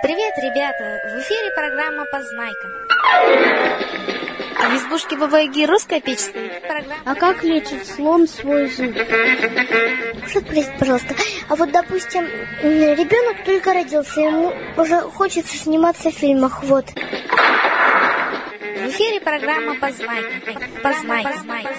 Привет, ребята! В эфире программа «Познайка». А в избушке Бабы-Яги русская печь стоит. А как лечит слон свой зуб? Спросите, пожалуйста. А вот, допустим, ребенок только родился, ему уже хочется сниматься в фильмах, вот. В эфире программа «Познайка». Познайка.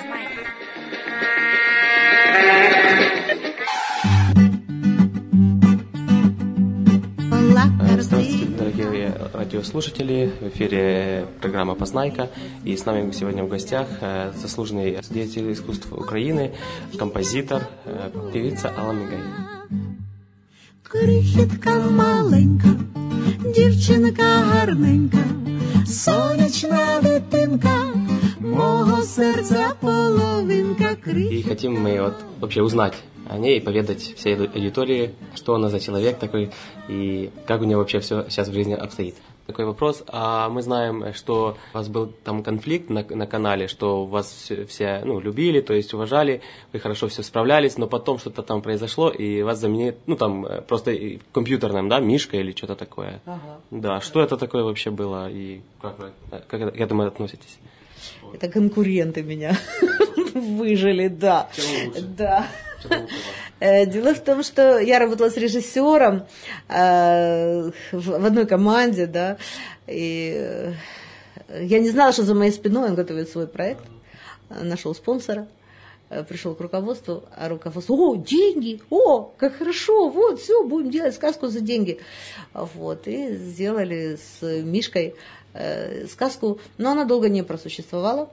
Здравствуйте, дорогие радиослушатели. В эфире программа «Познайка». И с нами сегодня в гостях заслуженный деятель искусств Украины, композитор, певица Алла Мигай. Крихітка маленька, дівчинка гарненька, сонячна дитинка, мого серця половинка. И хотим мы вообще узнать о ней и поведать всей аудитории, что она за человек такой и как у нее вообще все сейчас в жизни обстоит. Такой вопрос. А мы знаем, что у вас был там конфликт на канале, что вас все любили, то есть уважали, вы хорошо все справлялись, но потом что-то там произошло, и вас заменили, просто компьютерным, да, Мишка или что-то такое. Ага. Да, что это такое вообще было и как вы к этому относитесь? Это конкуренты меня выжили, да. Да. Дело в том, что я работала с режиссером в одной команде, да, и я не знала, что за моей спиной он готовит свой проект, нашел спонсора, пришел к руководству, а руководство: о, деньги, о, как хорошо, вот, все, будем делать сказку за деньги. Вот, и сделали с Мишкой сказку, но она долго не просуществовала,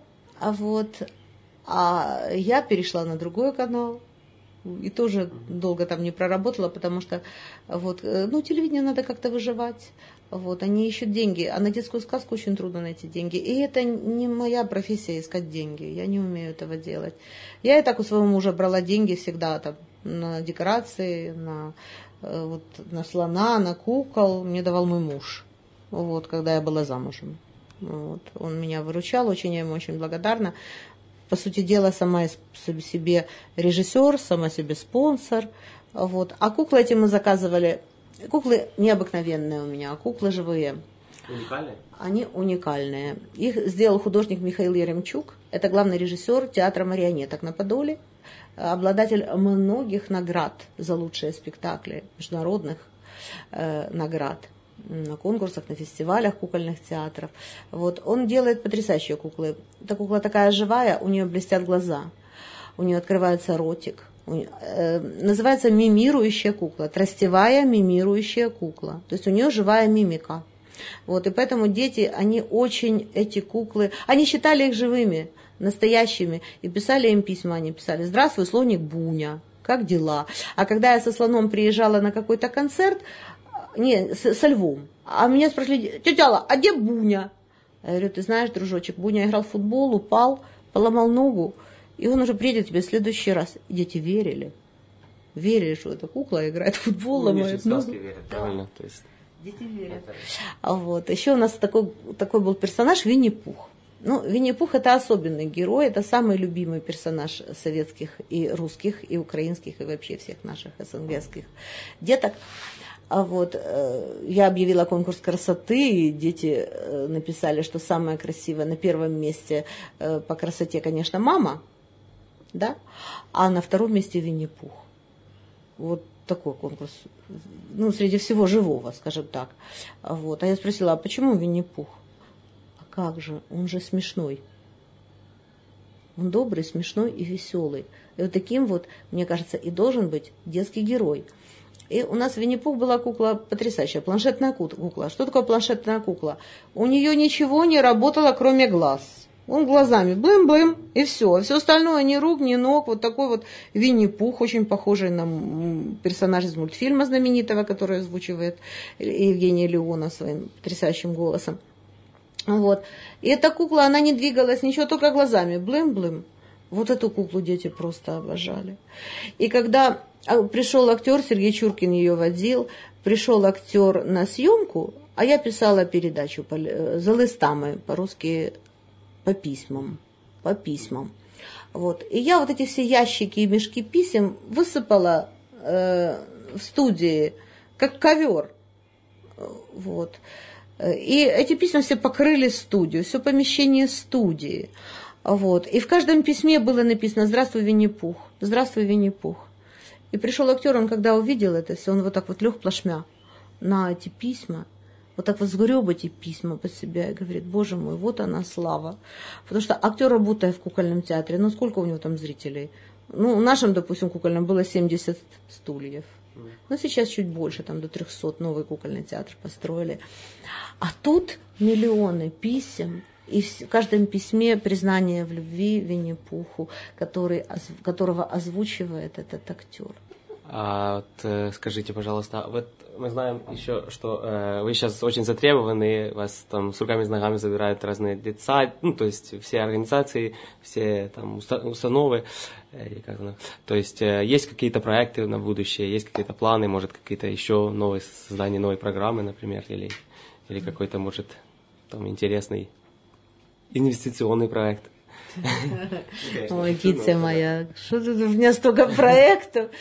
а я перешла на другой канал. И тоже долго там не проработала, потому что телевидению надо как-то выживать. Они ищут деньги, а на детскую сказку очень трудно найти деньги. И это не моя профессия искать деньги, я не умею этого делать. Я и так у своего мужа брала деньги всегда там, на декорации, на слона, на кукол. Мне давал мой муж, когда я была замужем. Он меня выручал, я ему очень благодарна. По сути дела, сама себе режиссер, сама себе спонсор. А куклы эти мы заказывали. Куклы необыкновенные у меня, а куклы живые. Уникальные? Они уникальные. Их сделал художник Михаил Еремчук. Это главный режиссер театра марионеток на Подоле. Обладатель многих наград за лучшие спектакли, международных наград. На конкурсах, на фестивалях кукольных театров. Он делает потрясающие куклы. Эта кукла такая живая, у нее блестят глаза, у нее открывается ротик. Называется мимирующая кукла, тростевая мимирующая кукла. То есть у нее живая мимика. И поэтому дети, они очень эти куклы, они считали их живыми, настоящими, и писали им письма. Они писали: «Здравствуй, слоник Буня, как дела?» А когда я со слоном приезжала на какой-то концерт, со львом. А меня спрашивали: «Тетя Алла, а где Буня?» Я говорю: «Ты знаешь, дружочек, Буня играл в футбол, упал, поломал ногу, и он уже приедет тебе в следующий раз». И дети верили, что эта кукла играет в футбол, ломает ногу. Верят, правильно? То есть... Дети верят. Еще у нас такой был персонаж Винни-Пух. Винни-Пух — это особенный герой, это самый любимый персонаж советских и русских, и украинских, и вообще всех наших СНГских деток. Я объявила конкурс красоты, и дети написали, что самая красивая, на первом месте по красоте, конечно, мама, да, а на втором месте Винни-Пух. Такой конкурс, среди всего живого, скажем так. А я спросила: а почему Винни-Пух? А как же, он же смешной. Он добрый, смешной и веселый. И таким мне кажется, и должен быть детский герой. И у нас в Винни-Пух была кукла потрясающая, планшетная кукла. Что такое планшетная кукла? У нее ничего не работало, кроме глаз. Он глазами блым-блым, и все. Все остальное ни рук, ни ног. Такой Винни-Пух, очень похожий на персонажа из мультфильма знаменитого, который озвучивает Евгения Леонова своим потрясающим голосом. И эта кукла, она не двигалась, ничего, только глазами блым-блым. Эту куклу дети просто обожали. И когда пришел актер, Сергей Чуркин ее водил, пришел актер на съемку, а я писала передачу за листами, по-русски по письмам. И я эти все ящики и мешки писем высыпала в студии, как ковер. Вот. И эти письма все покрыли студию, все помещение студии. Вот. И в каждом письме было написано «Здравствуй, Винни-Пух! Здравствуй, Винни-Пух!». И пришел актер, он когда увидел это все, он вот так вот лег плашмя на эти письма, вот так вот сгреб эти письма под себя и говорит: боже мой, вот она слава. Потому что актер, работая в кукольном театре, ну сколько у него там зрителей? Ну, в нашем, допустим, кукольном было 70 стульев. Но сейчас чуть больше, там до 300, новый кукольный театр построили. А тут миллионы писем, и в каждом письме признание в любви Винни-Пуху, которого озвучивает этот актер. А вот скажите, пожалуйста, вот мы знаем еще, что вы сейчас очень затребованы, вас там с руками и с ногами забирают разные детсады, ну, то есть все организации, все там установы, или как оно, то есть есть какие-то проекты на будущее, есть какие-то планы, может, какие-то еще новые создания новой программы, например, или какой-то, может, там интересный инвестиционный проект. Ой, Китя моя, что тут у меня столько проектов,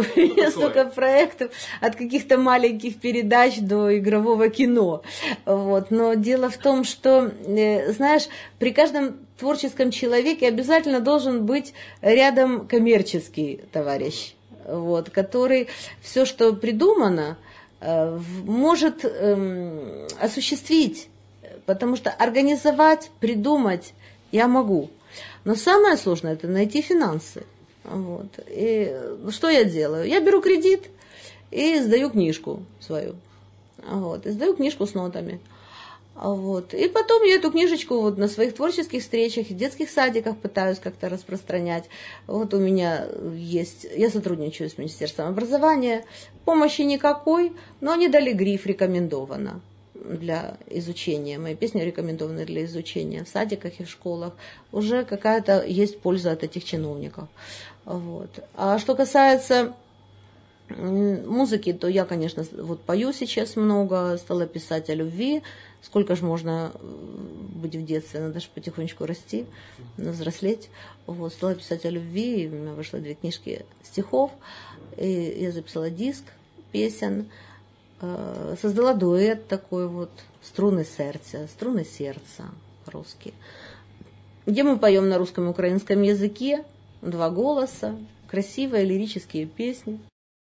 от каких-то маленьких передач до игрового кино. Вот. Но дело в том, что, знаешь, при каждом творческом человеке обязательно должен быть рядом коммерческий товарищ, вот, который все, что придумано, может осуществить, потому что организовать, придумать я могу. Но самое сложное – это найти финансы. Вот. И что я делаю? Я беру кредит и сдаю книжку свою. Вот. И сдаю книжку с нотами. Вот. И потом я эту книжечку вот на своих творческих встречах и детских садиках пытаюсь как-то распространять. Вот у меня есть, я сотрудничаю с Министерством образования, помощи никакой, но они дали гриф «рекомендовано» для изучения. Мои песни рекомендованы для изучения в садиках и в школах. Уже какая-то есть польза от этих чиновников. Вот. А что касается музыки, то я, конечно, вот пою сейчас много, стала писать о любви. Сколько же можно быть в детстве, надо же потихонечку расти, взрослеть. Вот, стала писать о любви, у меня вышло 2 книжки стихов, и я записала диск песен, создала дуэт такой вот «Струны сердца» по-русски, где мы поем на русском и украинском языке, 2 голоса, красивые лирические песни.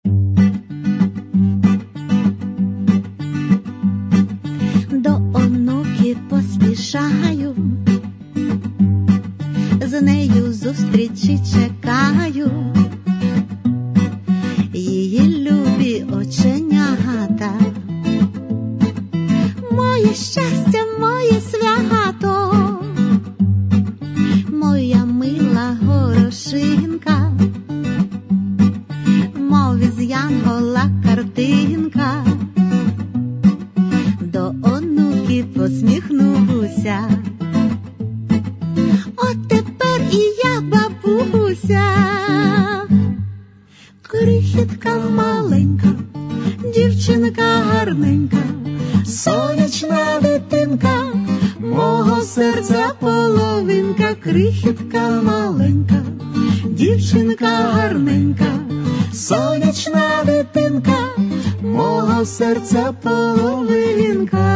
До онуки поспішаю, з нею зустрічі чекаю, її любі оченята, моє щастя, моє свято, моя мила горошинка, мов із янгола картинка. До онуки посміхнувся, от тепер і я бабуся. Крихітка маленька, дівчинка гарненька, сонячна дитинка, мого серця половинка. Крихітка маленька, дівчинка гарненька, сонячна дитинка, мого серця половинка.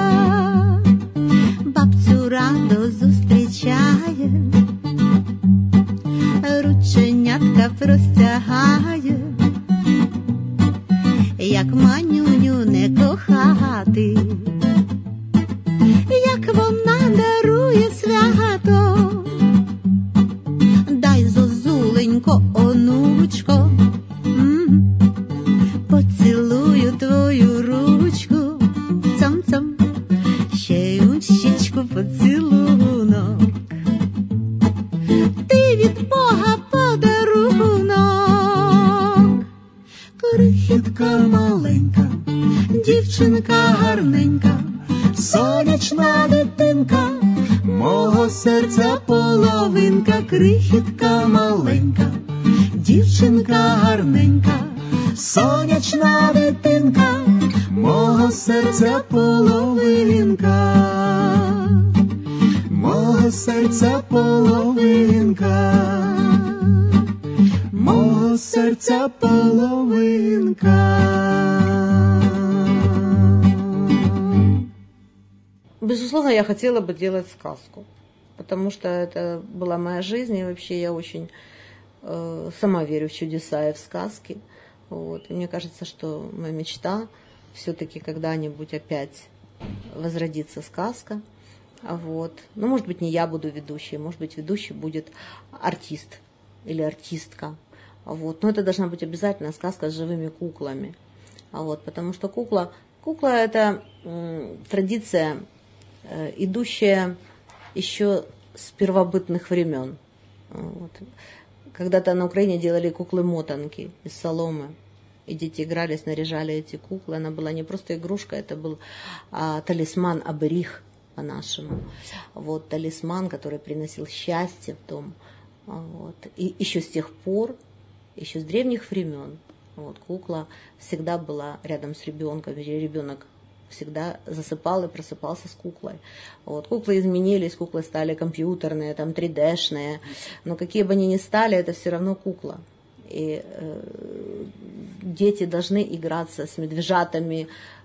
Бабцю радо зустрічає, рученятка простягає, як манюню не кохати, як вона дарує свято. Дай, зозуленько, онучко, поцілую твою ручку, цом-цом, ще й у щічку поцілунок. Ти від Бога подарунок. Крихітка маленька, дівчинка гарненька, сонячна дитинка, мого серця половинка. Крихітка маленька, дівчинка гарненька, сонячна дитинка, мого серця половинка, мого серця половинка, мого серця половинка. безусловно, я хотела бы делать сказку, потому что это была моя жизнь, и вообще я очень сама верю в чудеса и в сказки. Вот. И мне кажется, что моя мечта все-таки когда-нибудь опять возродится сказка. Вот. Ну, может быть, не я буду ведущей, может быть, ведущей будет артист или артистка. Вот. Но это должна быть обязательно сказка с живыми куклами. Вот. Потому что кукла это традиция, идущая еще с первобытных времен. Вот. Когда-то на Украине делали куклы-мотанки из соломы. И дети играли, снаряжали эти куклы. Она была не просто игрушка, это был талисман, оберег по-нашему. Вот, талисман, который приносил счастье в дом. Вот. И еще с тех пор, еще с древних времен, вот, кукла всегда была рядом с ребенком. Ребенок всегда засыпал и просыпался с куклой. Вот. Куклы изменились, куклы стали компьютерные, там 3D-шные. Но какие бы они ни стали, это все равно кукла. И дети должны играться с медвежатами.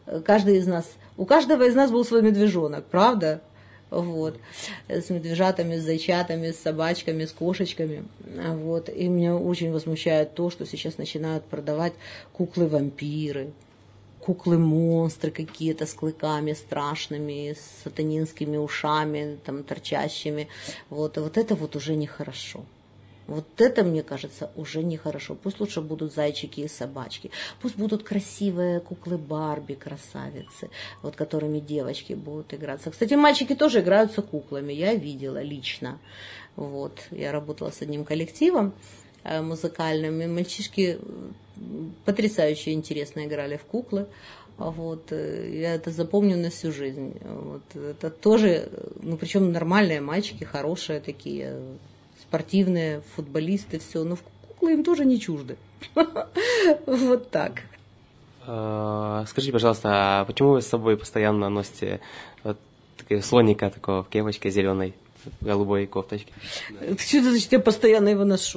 У каждого из нас был свой медвежонок, правда? Вот. С медвежатами, с зайчатами, с собачками, с кошечками. Вот. И меня очень возмущает то, что сейчас начинают продавать куклы-вампиры, куклы-монстры какие-то с клыками страшными, с сатанинскими ушами, там, торчащими. Вот. И вот это вот уже нехорошо. Вот это, мне кажется, уже нехорошо. Пусть лучше будут зайчики и собачки. Пусть будут красивые куклы Барби, красавицы, вот которыми девочки будут играться. Кстати, мальчики тоже играются куклами. Я видела лично. Вот. Я работала с одним коллективом музыкальным, и мальчишки потрясающе интересно играли в куклы. Вот. Я это запомню на всю жизнь. Вот. Это тоже, ну, причем нормальные мальчики, хорошие такие, спортивные, футболисты, все, но куклы им тоже не чужды. Вот так. Скажите, пожалуйста, а почему вы с собой постоянно носите вот слоника такого в кепочке зеленой, в голубой кофточке? Что это значит, я постоянно его ношу?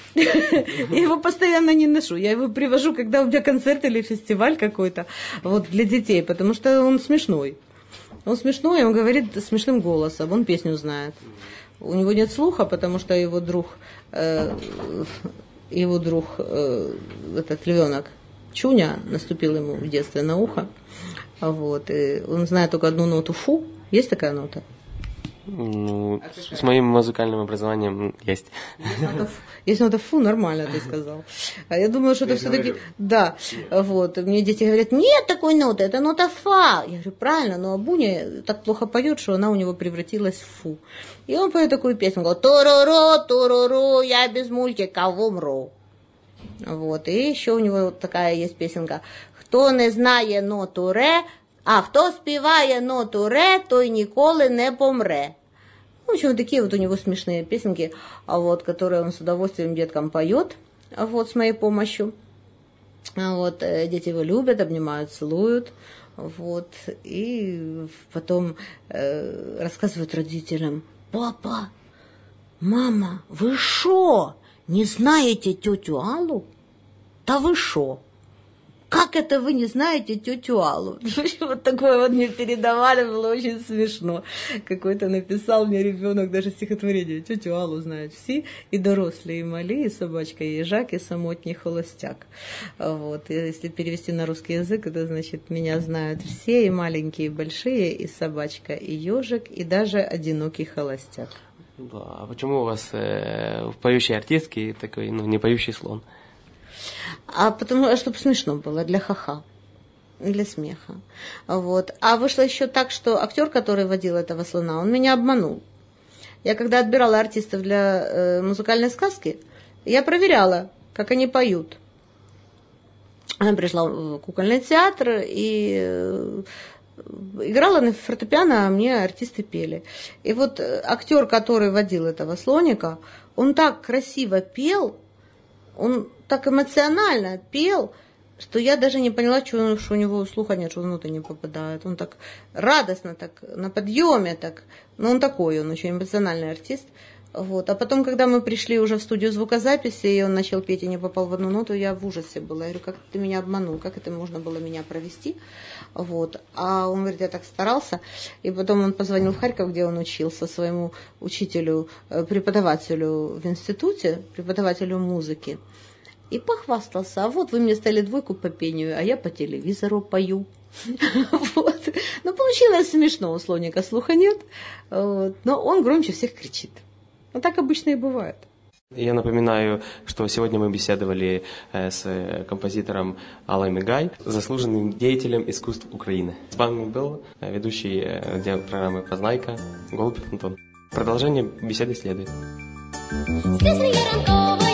Я его постоянно не ношу. Я его привожу, когда у меня концерт или фестиваль какой-то, вот, для детей, потому что он смешной. Он смешной, он говорит смешным голосом, он песню знает. У него нет слуха, потому что его друг, этот львенок Чуня наступил ему в детстве на ухо. Вот, и он знает только одну ноту фу. Есть такая нота? Ну, с моим музыкальным образованием есть. Если нота фу, нормально ты сказал. А я думала, что это все-таки... Да, вот. Мне дети говорят, нет такой ноты, это нота фа. Я говорю, правильно, но Буня так плохо поет, что она у него превратилась в фу. И он поет такую песню, говорит, туруру, туруру, я без мультика умру. Вот. И еще у него вот такая есть песенка. Хто не знає ноту ре, а хто співає ноту ре, той ніколи не помре. В общем, такие вот у него смешные песенки, вот, которые он с удовольствием деткам поет, вот, с моей помощью. Вот, дети его любят, обнимают, целуют. Вот, и потом рассказывают родителям, папа, мама, вы шо, не знаете тетю Аллу? Да вы шо? Как это вы не знаете тетю Аллу? Вот такое вот мне передавали, было очень смешно. Какой-то написал мне ребенок даже стихотворение. Тетю Аллу знают все, и дорослые, и мали, и собачка, и ежак, и самотний холостяк. Вот. И если перевести на русский язык, это значит, меня знают все, и маленькие, и большие, и собачка, и ежик, и даже одинокий холостяк. Да, а почему у вас поющий артистки такой, ну, не поющий слон? А потому, чтобы смешно было, для ха-ха, для смеха. Вот. А вышло еще так, что актер, который водил этого слона, он меня обманул. Я когда отбирала артистов для музыкальной сказки, я проверяла, как они поют. Она пришла в кукольный театр и играла на фортепиано, а мне артисты пели. И вот актер, который водил этого слоника, он так красиво пел, он так эмоционально пел, что я даже не поняла, что у него слуха нет, что в ноты не попадает. Он так радостно, так на подъеме, так, но он такой, он очень эмоциональный артист. Вот. А потом, когда мы пришли уже в студию звукозаписи, и он начал петь и не попал в одну ноту, я в ужасе была. Я говорю, как ты меня обманул, как это можно было меня провести? Вот. А он говорит, я так старался. И потом он позвонил в Харьков, где он учился, своему учителю, преподавателю в институте, преподавателю музыки. И похвастался, а вот вы мне стали 2 по пению, а я по телевизору пою. Вот. Ну, получилось смешно, у слоника слуха нет, вот. Но он громче всех кричит. Ну, так обычно и бывает. Я напоминаю, что сегодня мы беседовали с композитором Аллой Мигай, заслуженным деятелем искусств Украины. С вами был ведущий программы «Познайка» Голубев Антон. Продолжение беседы следует.